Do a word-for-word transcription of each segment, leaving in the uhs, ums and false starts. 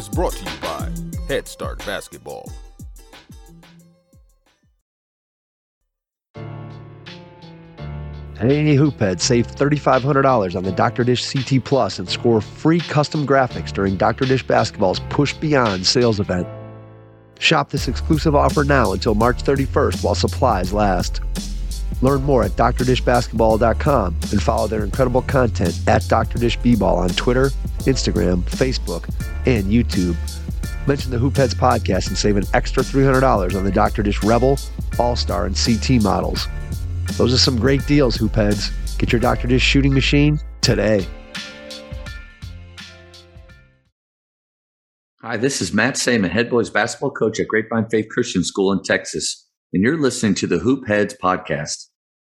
is brought to you by Head Start Basketball. Hey, Hoophead, save three thousand five hundred dollars on the Doctor Dish C T Plus and score free custom graphics during Doctor Dish Basketball's Push Beyond sales event. Shop this exclusive offer now until March thirty-first while supplies last. Learn more at dr dish basketball dot com and follow their incredible content at Doctor Dish B-Ball on Twitter, Instagram, Facebook, and YouTube. Mention the Hoopheads podcast and save an extra three hundred dollars on the Doctor Dish Rebel, All-Star, and C T models. Those are some great deals, Hoopheads. Get your Doctor Dish shooting machine today. Hi, this is Matt Saman, head boys basketball coach at Grapevine Faith Christian School in Texas, and you're listening to the Hoopheads podcast.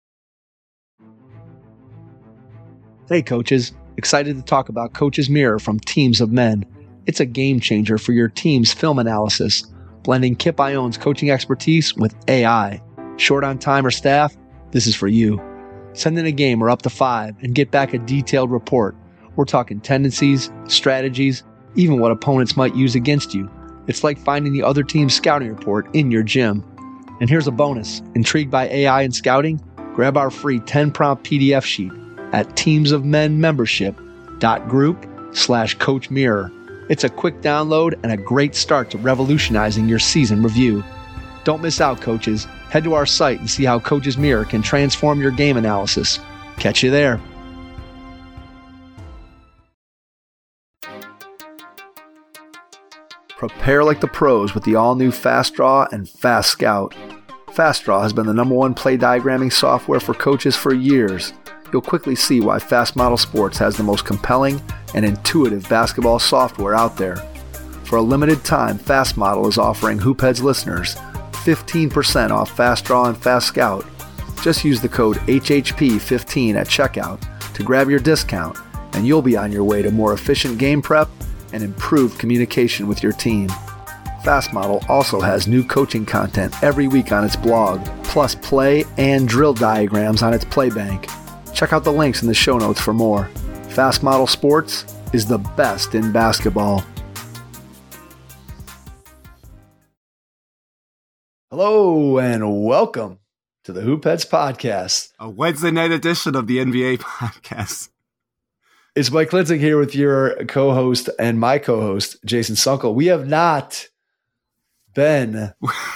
Hey, coaches. Excited to talk about Coach's Mirror from Teams of Men. It's a game changer for your team's film analysis, blending Kip Ione's coaching expertise with A I. Short on time or staff? This is for you. Send in a game or up to five and get back a detailed report. We're talking tendencies, strategies, even what opponents might use against you. It's like finding the other team's scouting report in your gym. And here's a bonus. Intrigued by A I and scouting? Grab our free ten-prompt P D F sheet at teams of men membership dot group slash coach mirror. It's a quick download and a great start to revolutionizing your season review. Don't miss out, coaches. Head to our site and see how Coach's Mirror can transform your game analysis. Catch you there. Prepare like the pros with the all-new Fast Draw and Fast Scout. Fast Draw has been the number one play diagramming software for coaches for years. You'll quickly see why Fast Model Sports has the most compelling and intuitive basketball software out there. For a limited time, Fast Model is offering Hoopheads listeners fifteen percent off Fast Draw and Fast Scout. Just use the code H H P fifteen at checkout to grab your discount, and you'll be on your way to more efficient game prep and improved communication with your team. Fast Model also has new coaching content every week on its blog, plus play and drill diagrams on its Playbank. Check out the links in the show notes for more. Fast Model Sports is the best in basketball. Hello and welcome to the Hoopheads podcast, a Wednesday night edition of the N B A podcast. It's Mike Klintzig here with your co-host and my co-host, Jason Sunkel. We have not been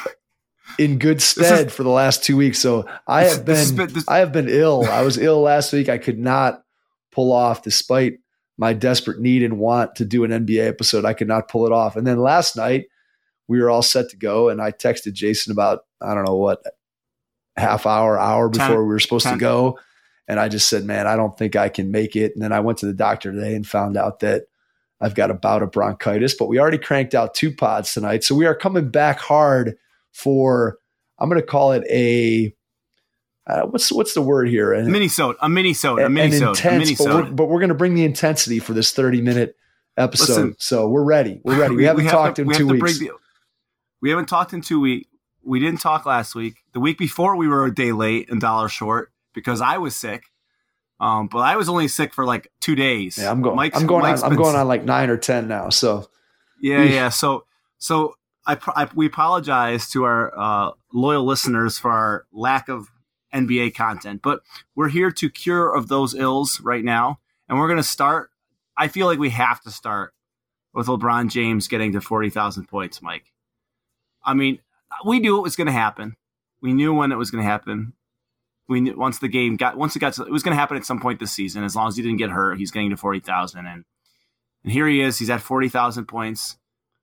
in good stead is, for the last two weeks, so I have this, been, this, this, I have been ill. I was ill last week. I could not pull off, despite my desperate need and want to do an N B A episode. I could not pull it off. And then last night, we were all set to go, and I texted Jason about, I don't know what, half hour, hour before ten, we were supposed ten. to go. And I just said, man, I don't think I can make it. And then I went to the doctor today and found out that I've got a bout of bronchitis, but we already cranked out two pods tonight. So we are coming back hard for, I'm going to call it a, uh, what's what's the word here? A mini-sode, a mini-sode, a mini-sode, intense, a mini-sode. But we're, but we're going to bring the intensity for this thirty minute episode. Listen, so we're ready. We're ready. We, we haven't we have talked to, in we two weeks. The, we haven't talked in two weeks. We didn't talk last week. The week before, we were a day late and dollar short because I was sick. Um, but I was only sick for like two days. Yeah, I'm going. Mike's, I'm going. Mike's on, I'm going on like nine or ten now. So, yeah, yeah. So, so I, I we apologize to our uh, loyal listeners for our lack of N B A content, but we're here to cure of those ills right now, and we're going to start. I feel like we have to start with LeBron James getting to forty thousand points, Mike. I mean, we knew it was going to happen. We knew when it was going to happen. We knew once the game got once it got to, it was going to happen at some point this season. As long as he didn't get hurt, he's getting to forty thousand, and and here he is. He's at forty thousand points.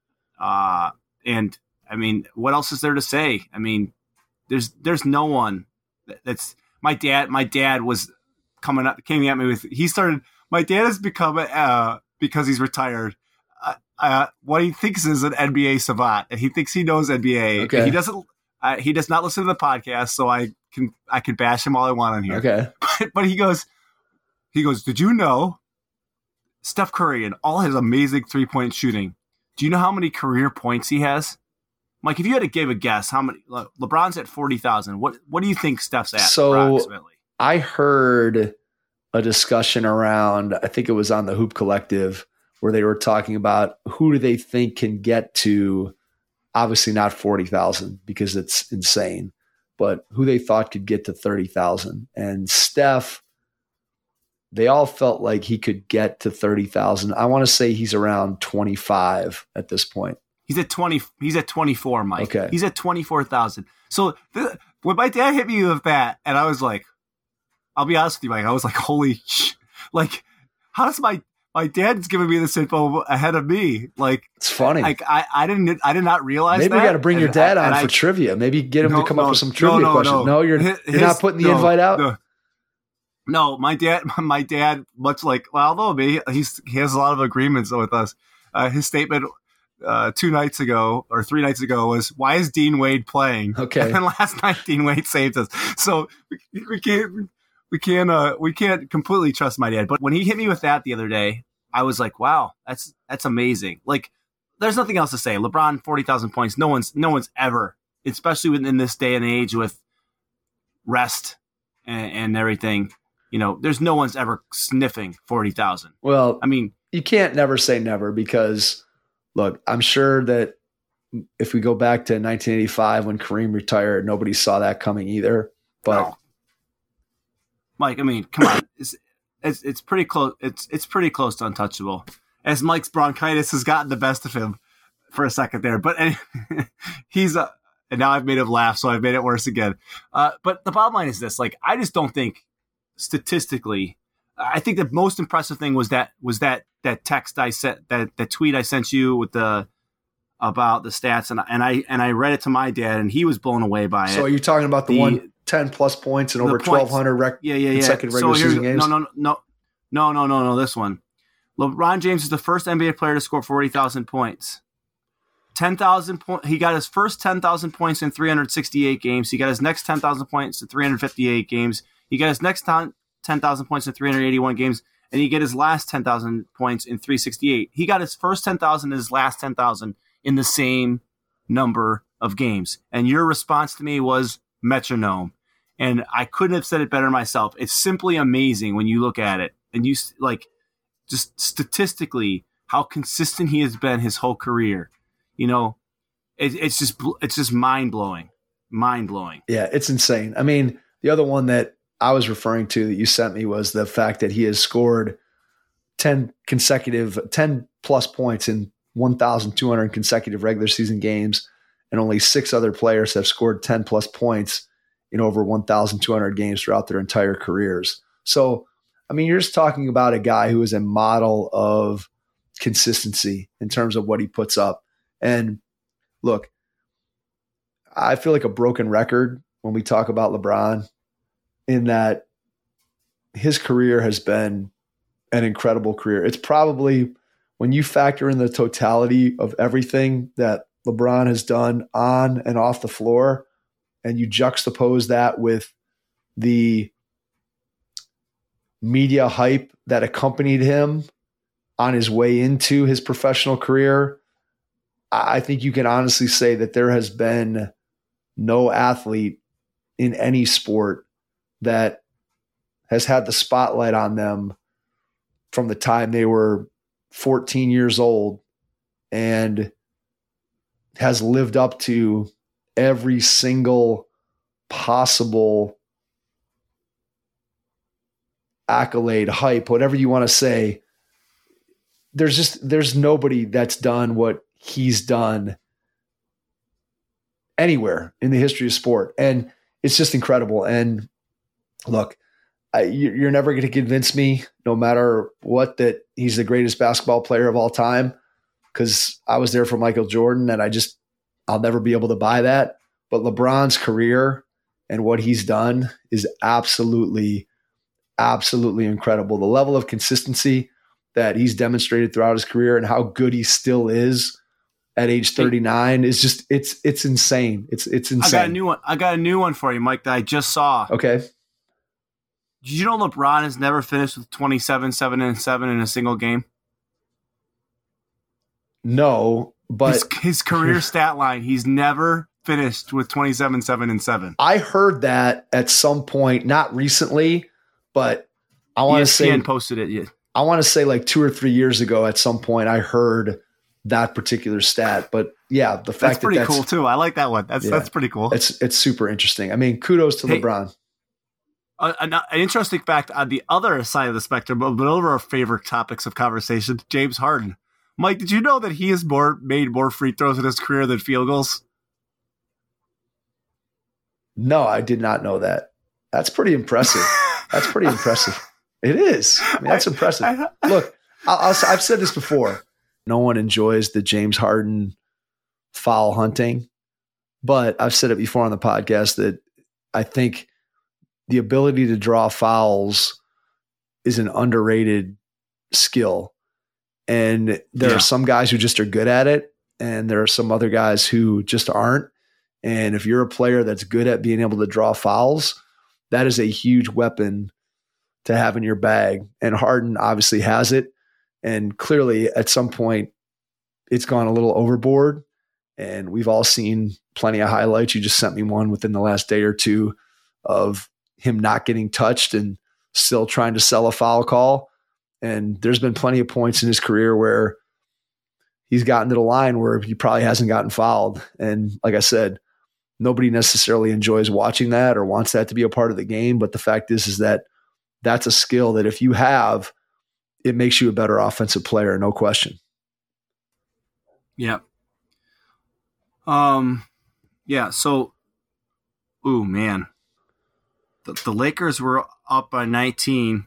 Uh, and I mean, what else is there to say? I mean, there's there's no one that, that's my dad. My dad was coming up, came at me with. He started. My dad has become uh because he's retired. Uh, uh, what he thinks is an N B A savant, and he thinks he knows N B A. Okay. He doesn't. Uh, he does not listen to the podcast, so I can I can bash him all I want on here. Okay, but, but he goes, he goes. Did you know Steph Curry and all his amazing three point shooting? Do you know how many career points he has? Mike, if you had to give a guess, how many? Le- LeBron's at forty thousand. What what do you think Steph's at? So approximately? I heard a discussion around. I think it was on the Hoop Collective where they were talking about who do they think can get to, obviously not forty thousand because it's insane, but who they thought could get to thirty thousand. And Steph, they all felt like he could get to thirty thousand. I want to say he's around twenty-five at this point. He's at twenty. He's at twenty-four, Mike. Okay. He's at twenty-four thousand. So th- when my dad hit me with that, and I was like, I'll be honest with you, Mike, I was like, holy sh- like, how does my, my dad's giving me this info ahead of me? Like, it's funny. Like I, I didn't, I did not realize Maybe that. we got to bring your dad and, on and for I, trivia. Maybe get him no, to come no, up with some trivia no, no, questions. No, no you're, his, you're not putting the no, invite out? No. No, my dad, my dad, much like, well, although me, he's, he has a lot of agreements with us. Uh, his statement uh, two nights ago or three nights ago was, why is Dean Wade playing? Okay. And then last night, Dean Wade saved us. So we, we can't, we can't, uh, we can't completely trust my dad. But when he hit me with that the other day, I was like, wow, that's, that's amazing. Like, there's nothing else to say. LeBron, forty thousand points. No one's, no one's ever, especially within this day and age with rest and, and everything. You know, there's no one's ever sniffing forty thousand. Well, I mean, you can't never say never because, look, I'm sure that if we go back to nineteen eighty-five when Kareem retired, nobody saw that coming either. But no. Mike, I mean, come on, it's it's, it's pretty close. It's it's pretty close to untouchable. As Mike's bronchitis has gotten the best of him for a second there, but anyway, he's a, and now I've made him laugh, so I've made it worse again. Uh, but the bottom line is this: like, I just don't think. Statistically, I think the most impressive thing was that was that that text I sent, that that tweet I sent you with the about the stats, and and I and I read it to my dad, and he was blown away by it. So you're talking about the, the one ten plus points and over twelve hundred rec- yeah, yeah, yeah. consecutive so regular season games. No, no, no, no, no, no, no. This one, LeBron James is the first N B A player to score forty thousand points. ten thousand points. He got his first ten thousand points in three hundred sixty-eight games. He got his next ten thousand points in three hundred fifty-eight games. He got his next ten thousand points in three hundred eighty-one games, and he get his last ten thousand points in three sixty-eight. He got his first ten thousand and his last ten thousand in the same number of games. And your response to me was metronome. And I couldn't have said it better myself. It's simply amazing when you look at it. And you, like, just statistically, how consistent he has been his whole career. You know, it, it's just it's just mind-blowing. Mind-blowing. Yeah, it's insane. I mean, the other one that I was referring to that you sent me was the fact that he has scored ten consecutive, ten plus points in one thousand two hundred consecutive regular season games, and only six other players have scored ten plus points in over one thousand two hundred games throughout their entire careers. So, I mean, you're just talking about a guy who is a model of consistency in terms of what he puts up. And look, I feel like a broken record when we talk about LeBron, in that his career has been an incredible career. It's probably, when you factor in the totality of everything that LeBron has done on and off the floor, and you juxtapose that with the media hype that accompanied him on his way into his professional career, I think you can honestly say that there has been no athlete in any sport that has had the spotlight on them from the time they were fourteen years old and has lived up to every single possible accolade, hype, whatever you want to say. There's just, there's nobody that's done what he's done anywhere in the history of sport. And it's just incredible. And look, I, you're never going to convince me, no matter what, that he's the greatest basketball player of all time, because I was there for Michael Jordan, and I just, I'll never be able to buy that. But LeBron's career and what he's done is absolutely, absolutely incredible. The level of consistency that he's demonstrated throughout his career and how good he still is at age thirty-nine is just, it's, it's insane. It's, it's insane. I got a new one. I got a new one for you, Mike, that I just saw. Okay. Did you know LeBron has never finished with twenty-seven, seven, and seven in a single game? No, but his, his career stat line, he's never finished with twenty-seven, seven, and seven. I heard that at some point, not recently, but I want to say E S P N posted it. Yeah. I want to say like two or three years ago at some point I heard that particular stat. But yeah, the fact that's pretty that that's cool too. I like that one. That's yeah, that's pretty cool. It's it's super interesting. I mean, kudos to hey, LeBron. Uh, an, an interesting fact on the other side of the spectrum, but one of our favorite topics of conversation, James Harden. Mike, did you know that he has more made more free throws in his career than field goals? No, I did not know that. That's pretty impressive. That's pretty impressive. It is. I mean, that's impressive. Look, I'll, I'll, I've said this before. No one enjoys the James Harden foul hunting, but I've said it before on the podcast that I think the ability to draw fouls is an underrated skill. And there yeah. are some guys who just are good at it, and there are some other guys who just aren't. And if you're a player that's good at being able to draw fouls, that is a huge weapon to have in your bag. And Harden obviously has it. And clearly at some point it's gone a little overboard. And we've all seen plenty of highlights. You just sent me one within the last day or two of him not getting touched and still trying to sell a foul call. And there's been plenty of points in his career where he's gotten to the line where he probably hasn't gotten fouled. And like I said, nobody necessarily enjoys watching that or wants that to be a part of the game. But the fact is, is that that's a skill that if you have, it makes you a better offensive player, no question. Yeah. Um, yeah. So, ooh, man, the, the Lakers were up by nineteen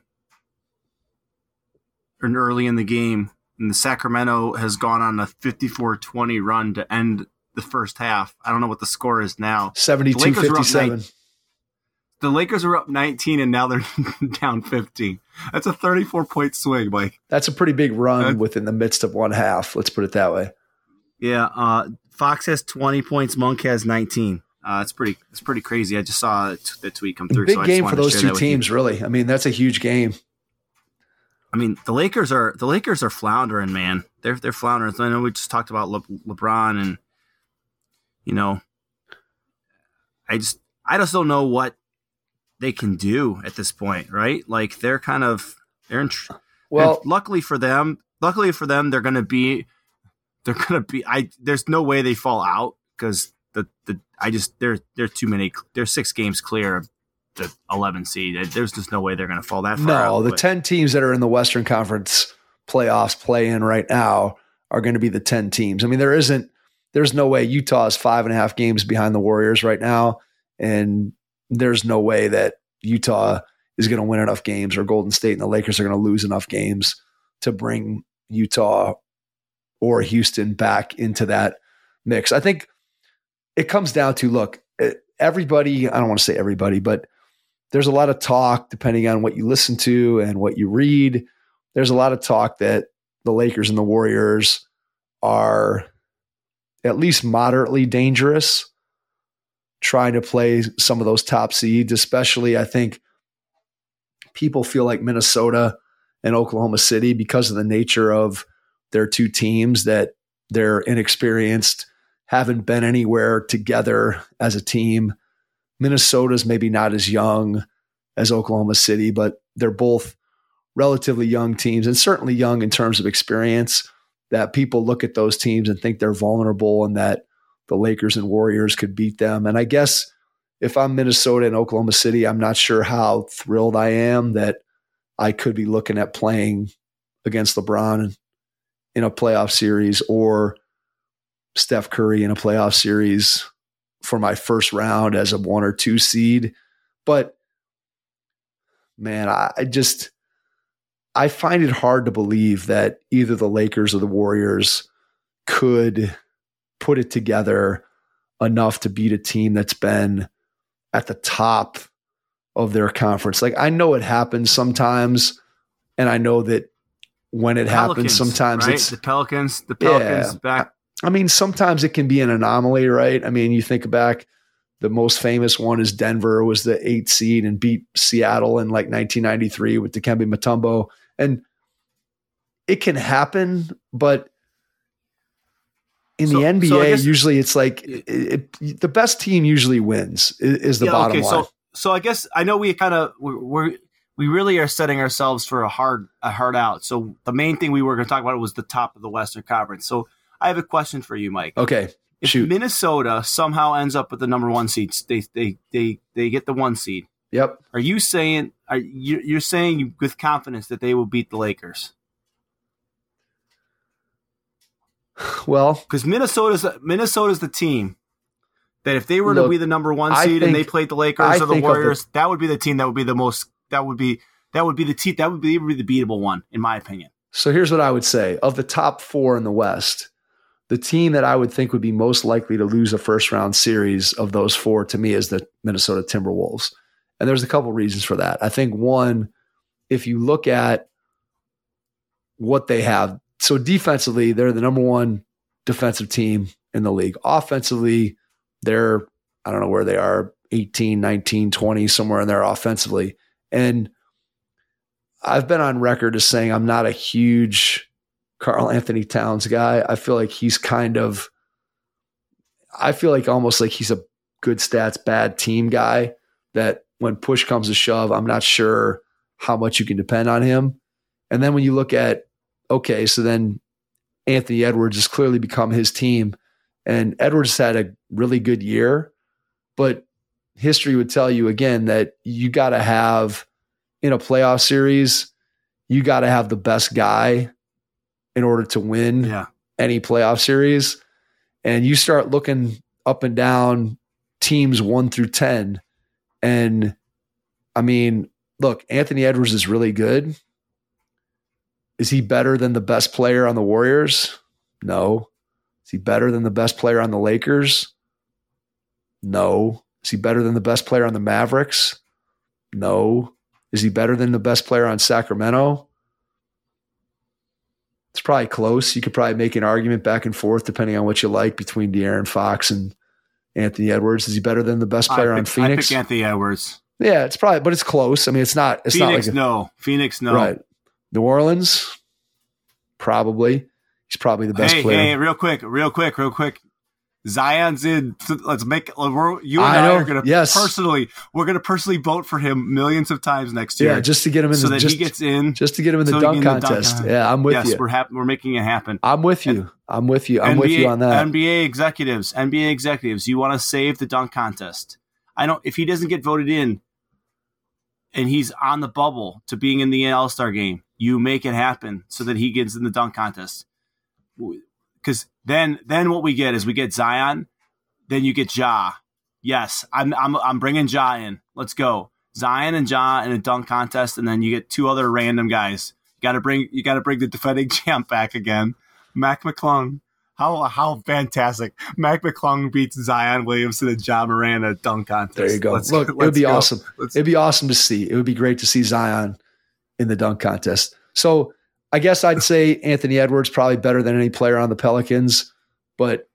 early in the game, and the Sacramento has gone on a fifty-four twenty run to end the first half. I don't know what the score is now. seventy-two fifty-seven. The Lakers are up nineteen, and now they're down fifteen. That's a thirty-four point swing, Mike. That's a pretty big run That's, within the midst of one half. Let's put it that way. Yeah. Uh, Fox has twenty points. Monk has nineteen. Uh, it's pretty. It's pretty crazy. I just saw the tweet come through. Big so I game just for those two teams, you. really. I mean, that's a huge game. I mean, the Lakers are the Lakers are floundering, man. They're they're floundering. I know we just talked about Le, LeBron, and you know, I just I just don't know what they can do at this point, right? Like they're kind of they're in. Well, luckily for them, luckily for them, they're going to be they're going to be. I there's no way they fall out because the the I just they're they're too many. They're six games clear of the eleven seed. There's just no way they're going to fall that far. No, out, the but. ten teams that are in the Western Conference playoffs play in right now are going to be the ten teams. I mean, there isn't. There's no way Utah is five and a half games behind the Warriors right now, and there's no way that Utah is going to win enough games or Golden State and the Lakers are going to lose enough games to bring Utah or Houston back into that mix. I think it comes down to, look, everybody, I don't want to say everybody, but there's a lot of talk depending on what you listen to and what you read. There's a lot of talk that the Lakers and the Warriors are at least moderately dangerous trying to play some of those top seeds, especially I think people feel like Minnesota and Oklahoma City, because of the nature of their two teams, that they're inexperienced, haven't been anywhere together as a team. Minnesota's maybe not as young as Oklahoma City, but they're both relatively young teams and certainly young in terms of experience, that people look at those teams and think they're vulnerable and that the Lakers and Warriors could beat them. And I guess if I'm Minnesota and Oklahoma City, I'm not sure how thrilled I am that I could be looking at playing against LeBron in a playoff series or Steph Curry in a playoff series for my first round as a one or two seed. But man, I, I just, I find it hard to believe that either the Lakers or the Warriors could put it together enough to beat a team that's been at the top of their conference. Like, I know it happens sometimes, and I know that when it happens, sometimes right? it's the Pelicans, the Pelicans yeah, back. I mean, sometimes it can be an anomaly, right? I mean, you think back, the most famous one is Denver was the eighth seed and beat Seattle in like nineteen ninety-three with Dikembe Mutombo. And it can happen, but in so, the N B A, so guess, usually it's like it, it, the best team usually wins is, is the yeah, bottom okay, line. So, so I guess I know we kind of we're, we're we really are setting ourselves for a hard a hard out. So the main thing we were going to talk about was the top of the Western Conference. So I have a question for you, Mike. Okay, if shoot. Minnesota somehow ends up with the number one seed, they they they they get the one seed. Yep. Are you saying are you you're saying with confidence that they will beat the Lakers? Well, because Minnesota's Minnesota's the team that if they were look, to be the number one seed think, and they played the Lakers I or the Warriors, the, that would be the team that would be the most. That would be that would be the team that would be, would be the beatable one, in my opinion. So here's what I would say: of the top four in the West, the team that I would think would be most likely to lose a first round series of those four to me is the Minnesota Timberwolves, and there's a couple reasons for that. I think one, if you look at what they have, so defensively, they're the number one defensive team in the league. Offensively, they're I don't know where they are, eighteen, nineteen, twenty, somewhere in there offensively. And I've been on record as saying I'm not a huge Karl Anthony Towns guy. I feel like he's kind of, I feel like almost like he's a good stats, bad team guy that when push comes to shove, I'm not sure how much you can depend on him. And then when you look at, okay, so then Anthony Edwards has clearly become his team. And Edwards had a really good year, but history would tell you again that you got to have in a playoff series, you got to have the best guy in order to win yeah. any playoff series. And you start looking up and down teams one through ten. And I mean, look, Anthony Edwards is really good. Is he better than the best player on the Warriors? No. Is he better than the best player on the Lakers? No. Is he better than the best player on the Mavericks? No. Is he better than the best player on Sacramento? It's probably close. You could probably make an argument back and forth depending on what you like between De'Aaron Fox and Anthony Edwards. Is he better than the best player pick, on Phoenix? I pick Anthony Edwards. Yeah, it's probably, but it's close. I mean, it's not. It's Phoenix, not like a, no. Phoenix, no. Right. New Orleans, probably. He's probably the best hey, player. Hey, real quick, real quick, real quick. Zion's in. Let's make we're, you and I, I are going to yes. personally. We're going to personally vote for him millions of times next year. Yeah, just to get him in, so the, that just, he gets in, just to get him in the, so dunk, in contest. the dunk contest. Yeah, I'm with yes, you. Yes, we're hap- We're making it happen. I'm with you. And I'm with you. I'm N B A, with you on that. N B A executives, N B A executives, you want to save the dunk contest. I don't. If he doesn't get voted in, and he's on the bubble to being in the All-Star game, you make it happen so that he gets in the dunk contest. Because then, then what we get is we get Zion. Then you get Ja. Yes, I'm I'm I'm bringing Ja in. Let's go. Zion and Ja in a dunk contest, and then you get two other random guys. You got to bring you got to bring the defending champ back again. Mac McClung. How how fantastic! Mac McClung beats Zion Williamson and Ja Morant in a dunk contest. There you go. Let's, Look, it would be go. awesome. Let's, It'd be awesome to see. It would be great to see Zion in the dunk contest. So I guess I'd say Anthony Edwards probably better than any player on the Pelicans, but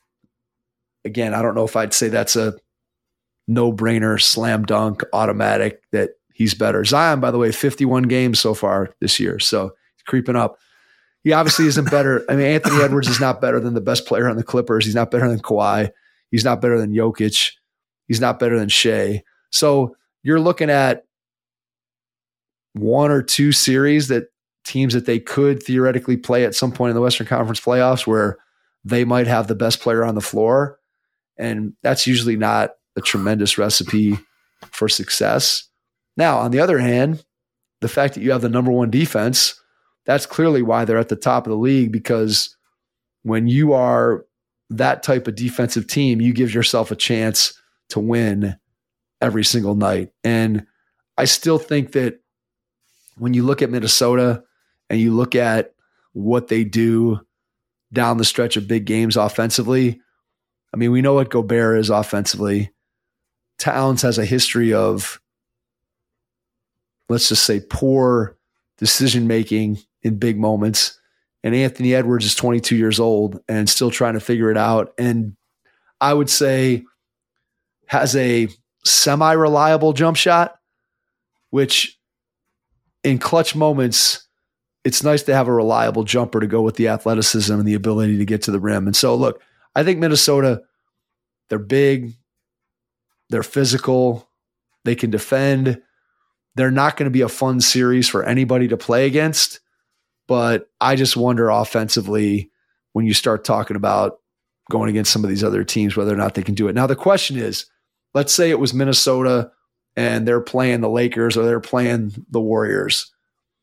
again, I don't know if I'd say that's a no-brainer, slam dunk, automatic that he's better. Zion, by the way, fifty-one games so far this year, so he's creeping up. He obviously isn't better. I mean, Anthony Edwards is not better than the best player on the Clippers. He's not better than Kawhi. He's not better than Jokic. He's not better than Shea. So you're looking at one or two series that teams that they could theoretically play at some point in the Western Conference playoffs where they might have the best player on the floor. And that's usually not a tremendous recipe for success. Now, on the other hand, the fact that you have the number one defense, that's clearly why they're at the top of the league, because when you are that type of defensive team, you give yourself a chance to win every single night. And I still think that when you look at Minnesota and you look at what they do down the stretch of big games offensively, I mean, we know what Gobert is offensively. Towns has a history of, let's just say, poor decision-making in big moments. And Anthony Edwards is twenty-two years old and still trying to figure it out. And I would say has a semi-reliable jump shot, which in clutch moments, it's nice to have a reliable jumper to go with the athleticism and the ability to get to the rim. And so, look, I think Minnesota, they're big, they're physical, they can defend. they're not going to be a fun series for anybody to play against. But I just wonder offensively when you start talking about going against some of these other teams, whether or not they can do it. Now, the question is, let's say it was Minnesota and they're playing the Lakers or they're playing the Warriors.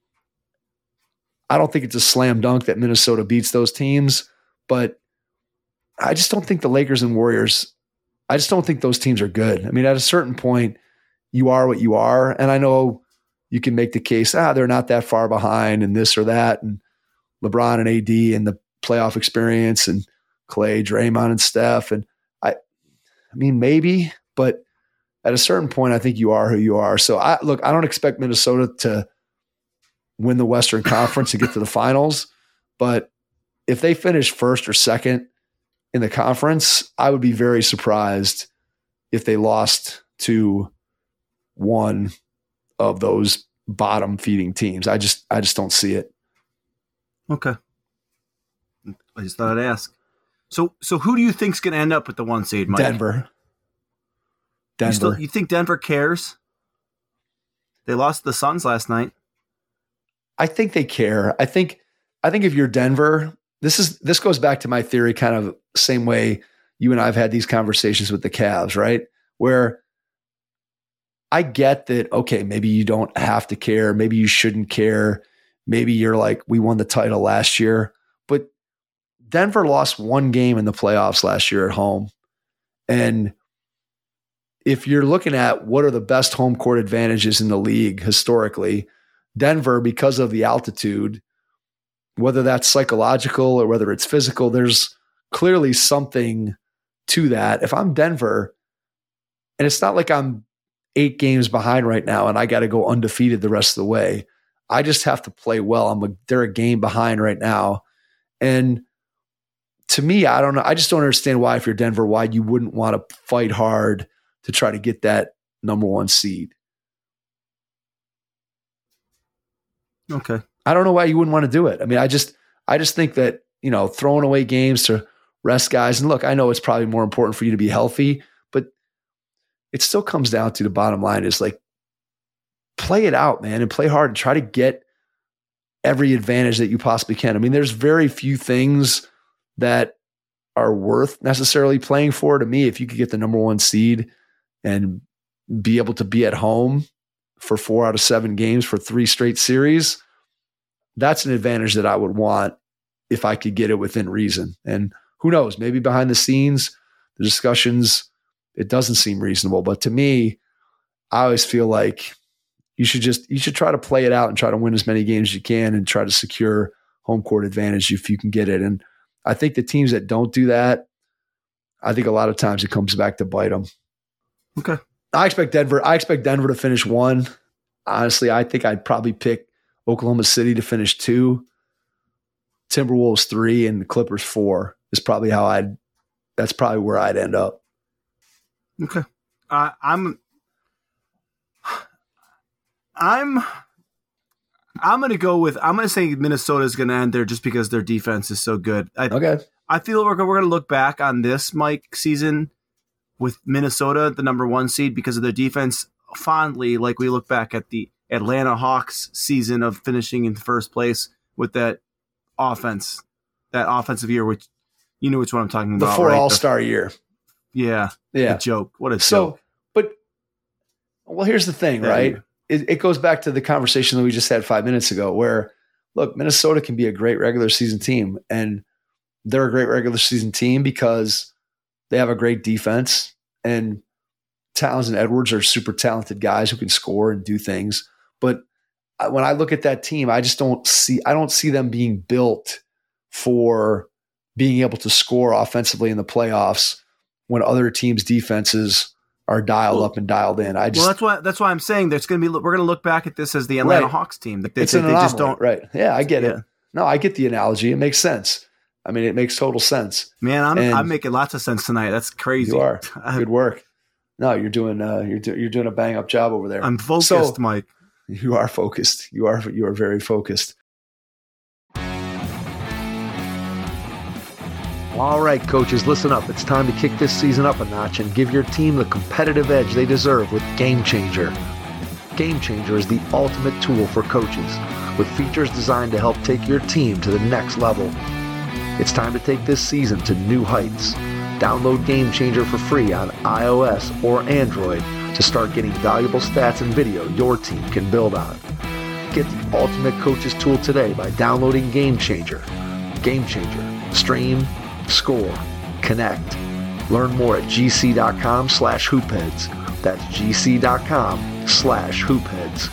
I don't think it's a slam dunk that Minnesota beats those teams, but I just don't think the Lakers and Warriors, I just don't think those teams are good. I mean, at a certain point, you are what you are. And I know you can make the case, ah, they're not that far behind and this or that. And LeBron and A D and the playoff experience and Clay, Draymond and Steph. And I, I mean, maybe, but at a certain point, I think you are who you are. So I look, I don't expect Minnesota to win the Western Conference and get to the finals. But if they finish first or second in the conference, I would be very surprised if they lost to one of those bottom feeding teams. I just, I just don't see it. Okay. I just thought I'd ask. So, so who do you think's going to end up with the one seed, Mike? Denver. Denver. You, still, you think Denver cares? They lost to the Suns last night. I think they care. I think, I think if you're Denver, this is, this goes back to my theory, kind of same way you and I have had these conversations with the Cavs, right? Where I get that, okay, maybe you don't have to care. Maybe you shouldn't care. Maybe you're like, we won the title last year. But Denver lost one game in the playoffs last year at home. And if you're looking at what are the best home court advantages in the league historically, Denver, because of the altitude, whether that's psychological or whether it's physical, there's clearly something to that. If I'm Denver, and it's not like I'm eight games behind right now and I got to go undefeated the rest of the way. I just have to play well. I'm a, they're a game behind right now. And to me, I don't know. I just don't understand why, if you're Denver, why you wouldn't want to fight hard to try to get that number one seed. Okay. I don't know why you wouldn't want to do it. I mean, I just, I just think that, you know, throwing away games to rest guys, and look, I know it's probably more important for you to be healthy, but it still comes down to the bottom line is like, play it out, man, and play hard and try to get every advantage that you possibly can. I mean, there's very few things that are worth necessarily playing for to me. If you could get the number one seed and be able to be at home for four out of seven games for three straight series, that's an advantage that I would want if I could get it within reason. And who knows, maybe behind the scenes, the discussions, it doesn't seem reasonable. But to me, I always feel like you should just, you should try to play it out and try to win as many games as you can and try to secure home court advantage if you can get it. And I think the teams that don't do that, I think a lot of times it comes back to bite them. Okay. I expect Denver, I expect Denver to finish one. Honestly, I think I'd probably pick Oklahoma City to finish two, Timberwolves three, and the Clippers four is probably how I'd, that's probably where I'd end up. Okay. Uh, I'm, I'm, I'm going to go with, I'm going to say Minnesota is going to end there just because their defense is so good. I, okay. I feel we're, we're going to look back on this, Mike, season with Minnesota, the number one seed, because of their defense fondly, like we look back at the Atlanta Hawks season of finishing in first place with that offense, that offensive year, which you know which one I'm talking about. The four right? all-star the, year. Yeah. Yeah. A joke. What a so, joke. But, well, here's the thing, yeah, right? It, it goes back to the conversation that we just had five minutes ago where, look, Minnesota can be a great regular season team, and they're a great regular season team because they have a great defense, and Towns and Edwards are super talented guys who can score and do things. But when I look at that team, I just don't see, I don't see them being built for being able to score offensively in the playoffs when other teams' defenses are dialed well, up and dialed in. I just, well, that's why, that's why I'm saying there's going to be, we're going to look back at this as the Atlanta right. Hawks team. They, it's they, an they anomaly, just don't, right. Yeah, I get yeah. it. No, I get the analogy. It makes sense. I mean, it makes total sense. Man, I'm and I'm making lots of sense tonight. That's crazy. You are. Good work. No, you're doing uh, you're do, you're doing a bang up job over there. I'm focused, so, Mike. You are focused. You are you are very focused. All right, coaches, listen up. It's time to kick this season up a notch and give your team the competitive edge they deserve with Game Changer. Game Changer is the ultimate tool for coaches, with features designed to help take your team to the next level. It's time to take this season to new heights. Download Game Changer for free on iOS or Android to start getting valuable stats and video your team can build on. Get the ultimate coaches tool today by downloading Game Changer. Game Changer. Stream, score, connect. Learn more at gc.com slash hoopheads. That's gc.com slash hoopheads.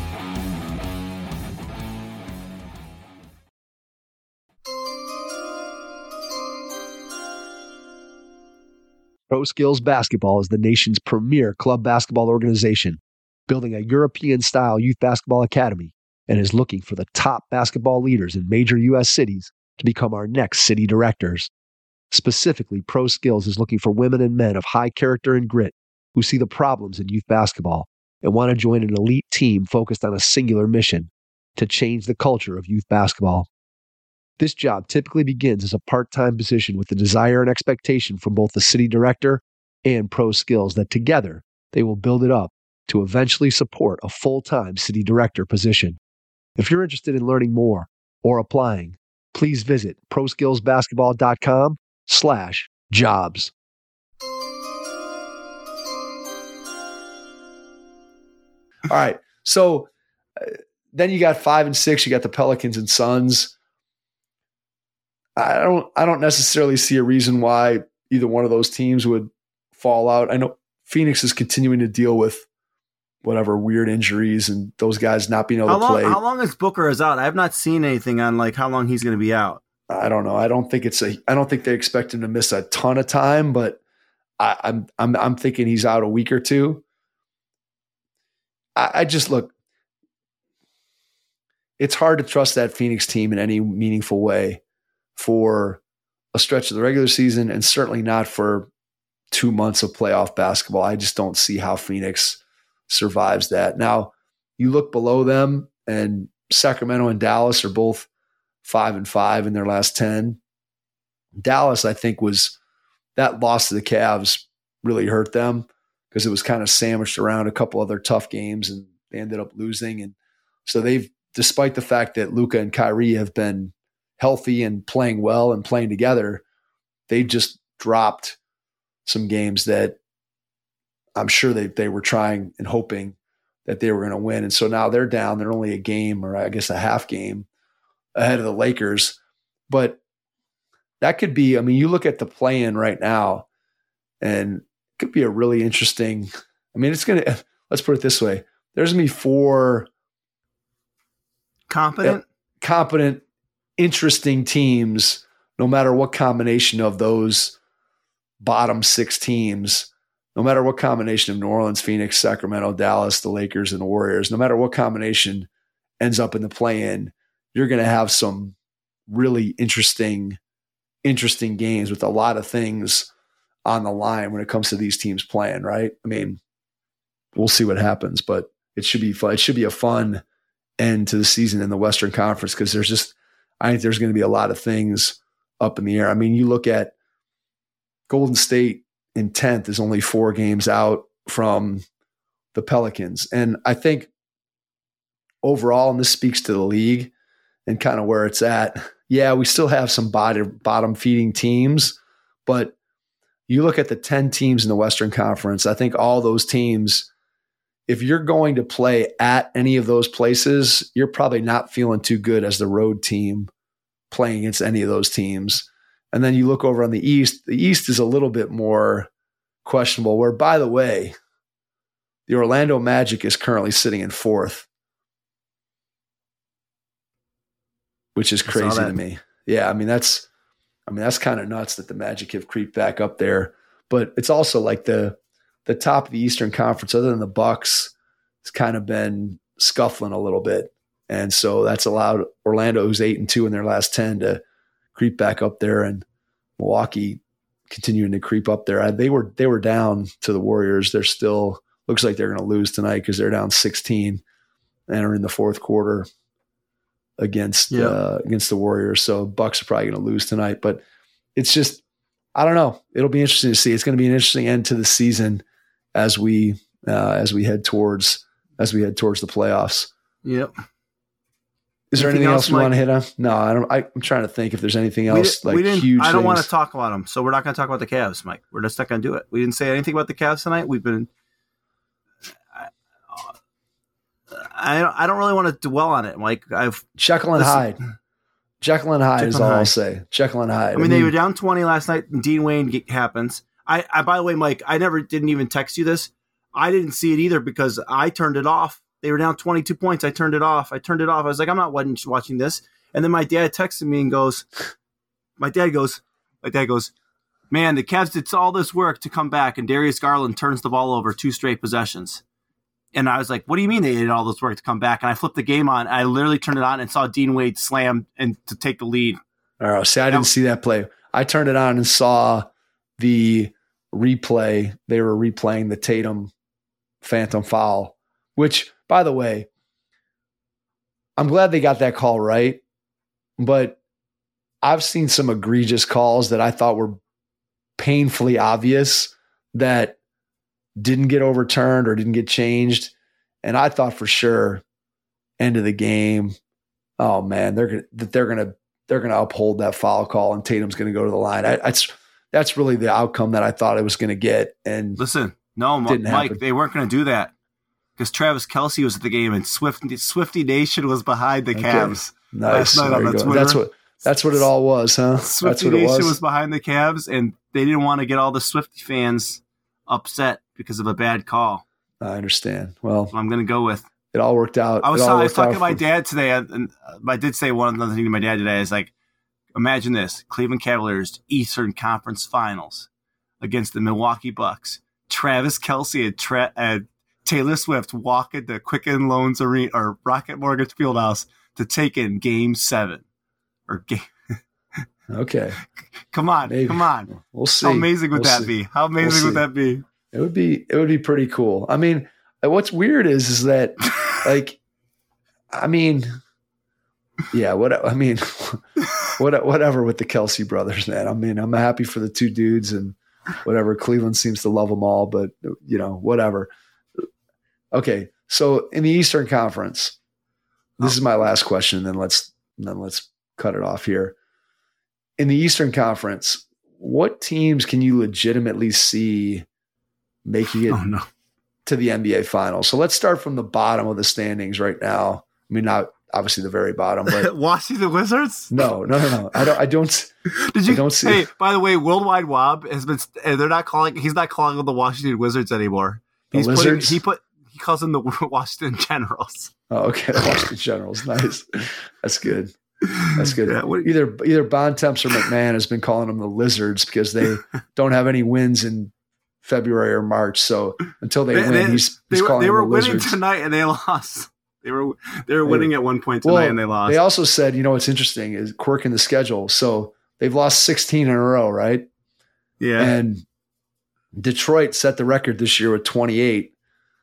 Pro Skills Basketball is the nation's premier club basketball organization, building a European-style youth basketball academy, and is looking for the top basketball leaders in major U S cities to become our next city directors. Specifically, Pro Skills is looking for women and men of high character and grit who see the problems in youth basketball and want to join an elite team focused on a singular mission: to change the culture of youth basketball. This job typically begins as a part-time position with the desire and expectation from both the city director and Pro Skills that together they will build it up to eventually support a full-time city director position. If you're interested in learning more or applying, please visit proskillsbasketball.com slash jobs. All right. So uh, then you got five and six, you got the Pelicans and Suns. I don't I don't necessarily see a reason why either one of those teams would fall out. I know Phoenix is continuing to deal with whatever weird injuries and those guys not being able how to long, play. How long is Booker is out? I have not seen anything on like how long he's going to be out. I don't know. I don't think it's a I don't think they expect him to miss a ton of time, but I, I'm I'm I'm thinking he's out a week or two. I, I just look. It's hard to trust that Phoenix team in any meaningful way for a stretch of the regular season, and certainly not for two months of playoff basketball. I just don't see how Phoenix survives that. Now, you look below them, and Sacramento and Dallas are both five and five in their last ten. Dallas, I think, was that loss to the Cavs really hurt them because it was kind of sandwiched around a couple other tough games, and they ended up losing. And so they've, despite the fact that Luka and Kyrie have been healthy and playing well and playing together, they just dropped some games that I'm sure they they were trying and hoping that they were going to win. And so now they're down. They're only a game, or I guess a half game, ahead of the Lakers. But that could be, I mean, you look at the play-in right now, and it could be a really interesting, I mean, it's going to, let's put it this way. There's going to be four competent, uh, competent, interesting teams, no matter what combination of those bottom six teams, no matter what combination of New Orleans, Phoenix, Sacramento, Dallas, the Lakers, and the Warriors, no matter what combination ends up in the play-in, you're going to have some really interesting, interesting games with a lot of things on the line when it comes to these teams playing, right? I mean, we'll see what happens, but it should be fun. It should be a fun end to the season in the Western Conference, because there's just, I think there's going to be a lot of things up in the air. I mean, you look at Golden State in tenth is only four games out from the Pelicans. And I think overall, and this speaks to the league and kind of where it's at, yeah, we still have some bottom, bottom feeding teams, but you look at the ten teams in the Western Conference, I think all those teams, if you're going to play at any of those places, you're probably not feeling too good as the road team playing against any of those teams. And then you look over on the East, the East is a little bit more questionable, where, by the way, the Orlando Magic is currently sitting in fourth, which is crazy to me. Yeah, I mean, that's, I mean, that's kind of nuts that the Magic have creeped back up there. But it's also like the the top of the Eastern Conference, other than the Bucks, has kind of been scuffling a little bit. And so that's allowed Orlando, who's eight and two in their last ten, to creep back up there, and Milwaukee continuing to creep up there. They were they were down to the Warriors. They're still, looks like they're going to lose tonight because they're down sixteen and are in the fourth quarter against yeah. uh, against the Warriors. So Bucks are probably going to lose tonight. But it's just, I don't know. It'll be interesting to see. It's going to be an interesting end to the season as we uh, as we head towards as we head towards the playoffs. Yep. Is there Anything anything else, else we Mike? want to hit on? No, I don't. I, I'm trying to think if there's anything We, else did, like we didn't. huge. I don't want to things. talk about them, so we're not going to talk about the Cavs, Mike. We're just not going to do it. We didn't say anything about the Cavs tonight. We've been. I, I don't. I don't really want to dwell on it, Mike. I've Jekyll and listen, Hyde. Jekyll and Hyde Jekyll is and all I'll Hyde. say. Jekyll and Hyde. I mean, they were down twenty last night, and Dean Wayne ge- happens. I, I. By the way, Mike, I never didn't even text you this. I didn't see it either because I turned it off. They were down twenty-two points. I turned it off. I turned it off. I was like, I'm not watching, watching this. And then my dad texted me and goes, my dad goes, my dad goes, man, the Cavs did all this work to come back, and Darius Garland turns the ball over two straight possessions. And I was like, what do you mean they did all this work to come back? And I flipped the game on. I literally turned it on and saw Dean Wade slam and to take the lead. All right, see, I didn't see that play. I turned it on and saw the replay. They were replaying the Tatum phantom foul, which, by the way, I'm glad they got that call right. But I've seen some egregious calls that I thought were painfully obvious that didn't get overturned or didn't get changed. And I thought for sure, end of the game, oh man, they're gonna they're gonna they're gonna uphold that foul call and Tatum's gonna go to the line. I, that's that's really the outcome that I thought it was gonna get. And listen, no, didn't Mike, happen. they weren't going to do that because Travis Kelce was at the game and Swifty Swifty Nation was behind the Okay. Cavs. nice. last night There on you the go. Twitter. That's what that's what it all was, huh? That's Swifty what it Nation was. was behind the Cavs, and they didn't want to get all the Swifty fans upset because of a bad call. I understand. Well, So I'm going to go with. it all worked out. I was, It all I was worked talking out to my for- dad today, and I did say one other thing to my dad today. Is like, imagine this: Cleveland Cavaliers Eastern Conference Finals against the Milwaukee Bucks. Travis Kelce and, Tra- and Taylor Swift walk into Quicken Loans Arena or Rocket Mortgage Fieldhouse to take in Game Seven. Or game. Okay. Come on, Maybe. come on! We'll see. How amazing would We'll that see. be? How amazing We'll would see. that be? It would be it would be pretty cool. I mean, what's weird is is that like I mean yeah, what I mean what whatever with the Kelce brothers, man. I mean, I'm happy for the two dudes and whatever. Cleveland seems to love them all, but you know, whatever. Okay, so in the Eastern Conference, this is my last question, and then let's and then let's cut it off here. In the Eastern Conference, what teams can you legitimately see making it Oh no! to the N B A Finals? So let's start from the bottom of the standings right now. I mean, not obviously the very bottom, but Washington Wizards? no, no, no, no. I don't. I don't. Did you? I don't see Hey, it. by the way, Worldwide Wob has been. uh, They're not calling. He's not calling them the Washington Wizards anymore. The He's putting, Lizards? he put. He calls them the Washington Generals. Oh, okay. The Washington Generals, nice. That's good. That's good. Yeah, what- either either Bontemps or McMahon has been calling them the Lizards because they don't have any wins in February or March. So until they, They, win, they- he's, they he's were, calling they them were the winning Lizards. tonight and they lost. They were they were winning at one point tonight Well, and they lost. They also said, you know, what's interesting is quirk in the schedule. So they've lost sixteen in a row, right? yeah. And Detroit set the record this year with twenty-eight.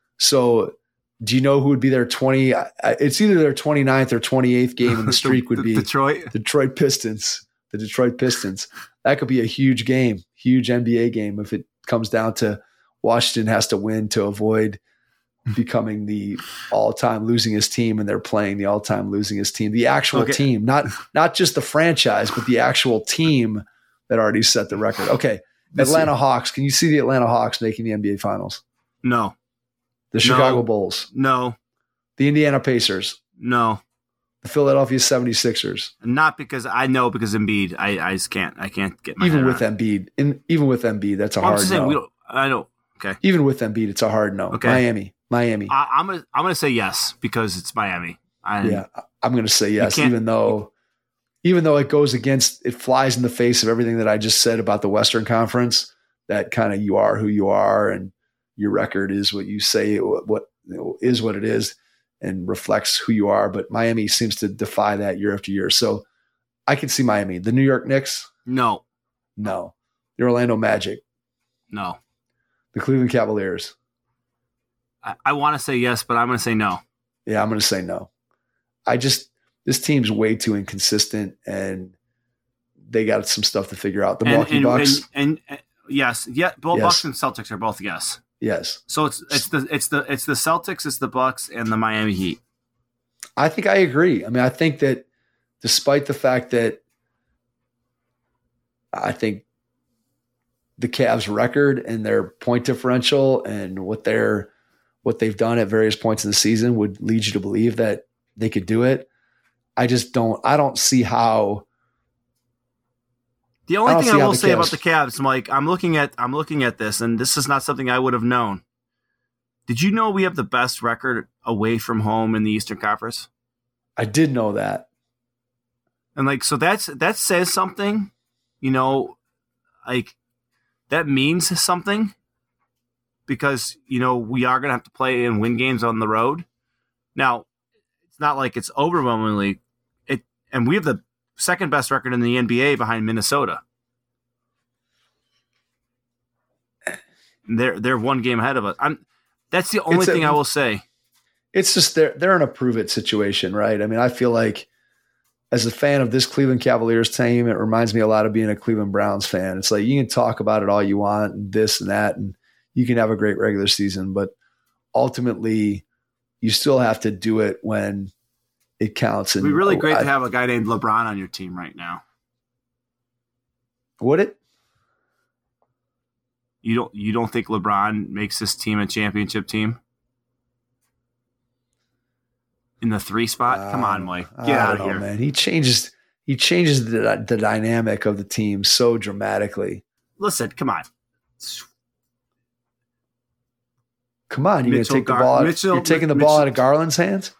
So do you know who would be their twenty? It's either their twenty-ninth or twenty-eighth game in the streak would be Detroit. Detroit Pistons. The Detroit Pistons. That could be a huge game, huge N B A game if it comes down to Washington has to win to avoid becoming the all-time losingest team, and they're playing the all-time losingest team. The actual Okay. team, not not just the franchise, but the actual team that already set the record. Okay, This Atlanta year. Hawks. Can you see the Atlanta Hawks making the N B A Finals? No. The Chicago No. Bulls, No. the Indiana Pacers, No. the Philadelphia seventy-sixers. Not because I know because Embiid. I, I just can't. I can't get my Even head with around it. Embiid, in, even with Embiid, that's a I'm hard just saying no. we don't. I don't. Okay. Even with Embiid, it's a hard no. Okay. Miami, Miami. I, I'm gonna. I'm gonna say yes because it's Miami. I, yeah, I'm going to say yes, can't- even though, even though it goes against, it flies in the face of everything that I just said about the Western Conference. That kind of you are who you are, and your record is what you say. What, what you know, is what it is, and reflects who you are. But Miami seems to defy that year after year. So I can see Miami. The New York Knicks, No. no. The Orlando Magic, No. the Cleveland Cavaliers. I, I want to say yes, but I'm gonna say no. Yeah, I'm going to say no. I just, this team's way too inconsistent, and they got some stuff to figure out. The And, Milwaukee and, Bucks. and, and, and yes, yeah. Both Yes. Bucks and Celtics are both yes. Yes. So it's it's the it's the it's the Celtics, it's the Bucks, and the Miami Heat. I think I agree. I mean, I think that despite the fact that I think the Cavs' record and their point differential and what they're what they've done at various points in the season would lead you to believe that they could do it. I just don't. I don't see how. The only thing I will say Cavs, about the Cavs, Mike, I'm looking at I'm looking at this, and this is not something I would have known. Did you know we have the best record away from home in the Eastern Conference? I did know that. And like, so that's that says something, you know, like that means something because, you know, we are going to have to play and win games on the road. Now, it's not like it's overwhelmingly it, and we have the second best record in the N B A behind Minnesota. They're they're one game ahead of us. I'm that's the only thing a, I will say. It's just they're they're in a prove it situation, right? I mean, I feel like as a fan of this Cleveland Cavaliers team, it reminds me a lot of being a Cleveland Browns fan. It's like you can talk about it all you want and this and that, and you can have a great regular season, but ultimately you still have to do it when it counts. It'd be really great I, to have a guy named LeBron on your team right now. Would it? You don't you don't think LeBron makes this team a championship team? In the three spot? Uh, Come on, Mike. Get out of know, here. Man. He changes he changes the the dynamic of the team so dramatically. Listen, come on. Come on, you're Mitchell, gonna take the ball out, Mitchell, you're taking the Mitchell, ball out of Garland's hands?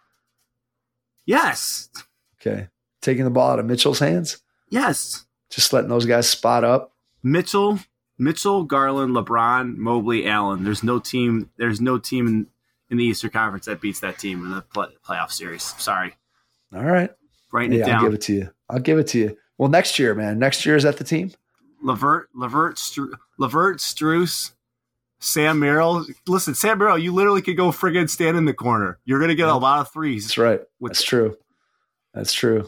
Yes. Okay. Taking the ball out of Mitchell's hands? Yes. Just letting those guys spot up. Mitchell, Mitchell, Garland, LeBron, Mobley, Allen. There's no team. There's no team in, in the Eastern Conference that beats that team in the play, playoff series. Sorry. All right. Writing yeah, it down. I'll give it to you. I'll give it to you. Well, next year, man. Next year is that the team? Levert, Levert, Stru- Levert, Strus, Sam Merrill. Listen, Sam Merrill, you literally could go friggin' stand in the corner. You're going to get yeah. a lot of threes. That's right. That's true. That's true.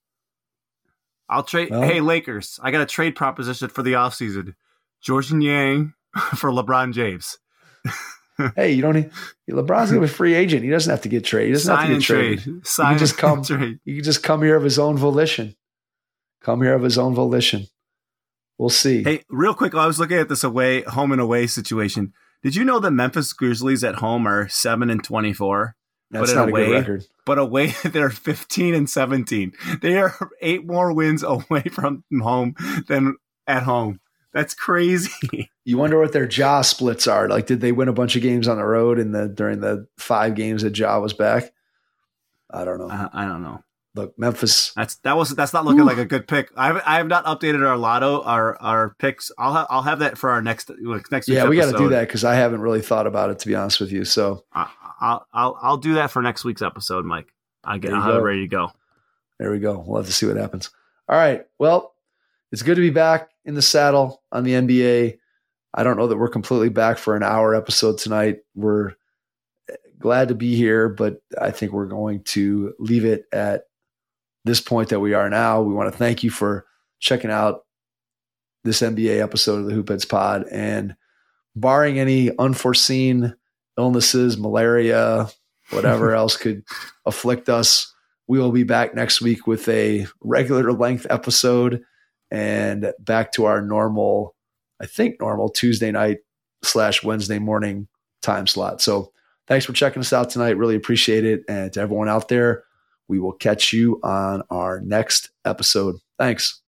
I'll trade. Well, hey, Lakers, I got a trade proposition for the offseason. George Niang for LeBron James. Hey, you don't need LeBron's gonna be a free agent. He doesn't have to get traded. He doesn't Sign have to get trade. traded. Sign he can just come. trade. He can just come here of his own volition. Come here of his own volition. We'll see. Hey, real quick, I was looking at this away home and away situation. Did you know the Memphis Grizzlies at home are seven and twenty four? That's but not away, a good record. But away, they're fifteen and seventeen. They are eight more wins away from home than at home. That's crazy. You wonder what their jaw splits are. Like, did they win a bunch of games on the road in the during the five games that Ja was back? I don't know. Uh, I don't know. Look, Memphis. That's that was that's not looking Ooh. like a good pick. I have, I have not updated our lotto, our our picks. I'll have I'll have that for our next next. Yeah, we got to do that because I haven't really thought about it, to be honest with you. So I, I'll I'll I'll do that for next week's episode, Mike. I get I'll have it ready to go. There we go. We'll have to see what happens. All right. Well, it's good to be back in the saddle on the N B A. I don't know that we're completely back for an hour episode tonight. We're glad to be here, but I think we're going to leave it at this point that we are now. We want to thank you for checking out this N B A episode of the Hoopheads Pod. And barring any unforeseen illnesses, malaria, whatever else could afflict us, we will be back next week with a regular length episode and back to our normal, I think normal Tuesday night slash Wednesday morning time slot. So thanks for checking us out tonight. Really appreciate it. And to everyone out there, we will catch you on our next episode. Thanks.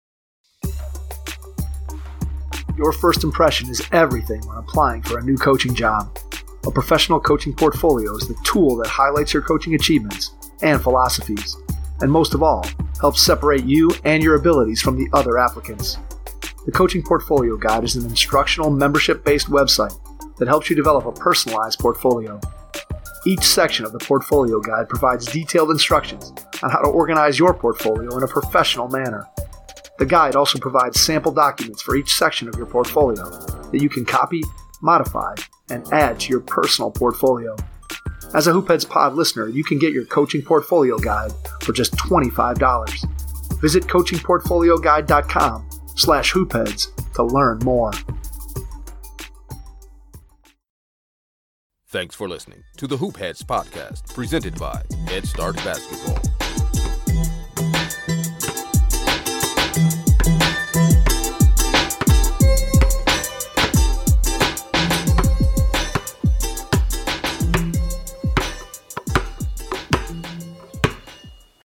Your first impression is everything when applying for a new coaching job. A professional coaching portfolio is the tool that highlights your coaching achievements and philosophies, and most of all, helps separate you and your abilities from the other applicants. The Coaching Portfolio Guide is an instructional, membership-based website that helps you develop a personalized portfolio. Each section of the Portfolio Guide provides detailed instructions on how to organize your portfolio in a professional manner. The guide also provides sample documents for each section of your portfolio that you can copy, modify, and add to your personal portfolio. As a Hoopheads Pod listener, you can get your Coaching Portfolio Guide for just twenty-five dollars. Visit coaching portfolio guide dot com slash hoopheads to learn more. Thanks for listening to the Hoop Heads podcast, presented by Head Start Basketball.